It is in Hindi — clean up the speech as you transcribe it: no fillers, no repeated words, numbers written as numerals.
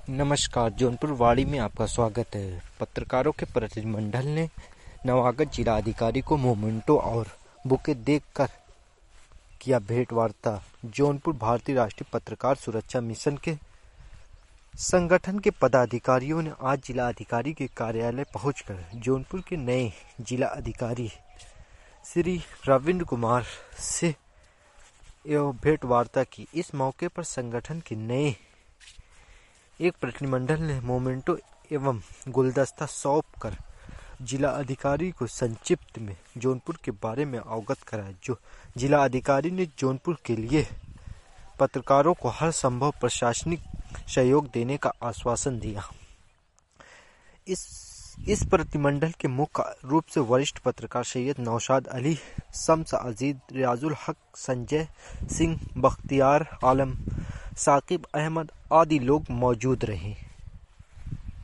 नमस्कार। जौनपुर वाड़ी में आपका स्वागत है। पत्रकारों के प्रतिनिधिमंडल ने नवागत जिला अधिकारी को मोमेंटो और बुके देकर किया भेंट वार्ता। जौनपुर भारतीय राष्ट्रीय पत्रकार सुरक्षा मिशन के संगठन के पदाधिकारियों ने आज जिला अधिकारी के कार्यालय पहुंचकर जौनपुर के नए जिला अधिकारी श्री रविंद्र कुमार से भेंट वार्ता की। इस मौके पर संगठन के नए एक प्रतिनिधिमंडल ने मोमेंटो एवं गुलदस्ता सौंप कर जिला अधिकारी को संक्षिप्त में जौनपुर के बारे में अवगत कराया। जो जिला अधिकारी ने जौनपुर के लिए पत्रकारों को हर संभव प्रशासनिक सहयोग देने का आश्वासन दिया। इस प्रतिनिधिमंडल के मुख्य रूप से वरिष्ठ पत्रकार सैयद नौशाद अली, शम्स अजीज, रियाजुल हक, संजय सिंह, बख्तियार आलम, साकिब अहमद आदि लोग मौजूद रहे।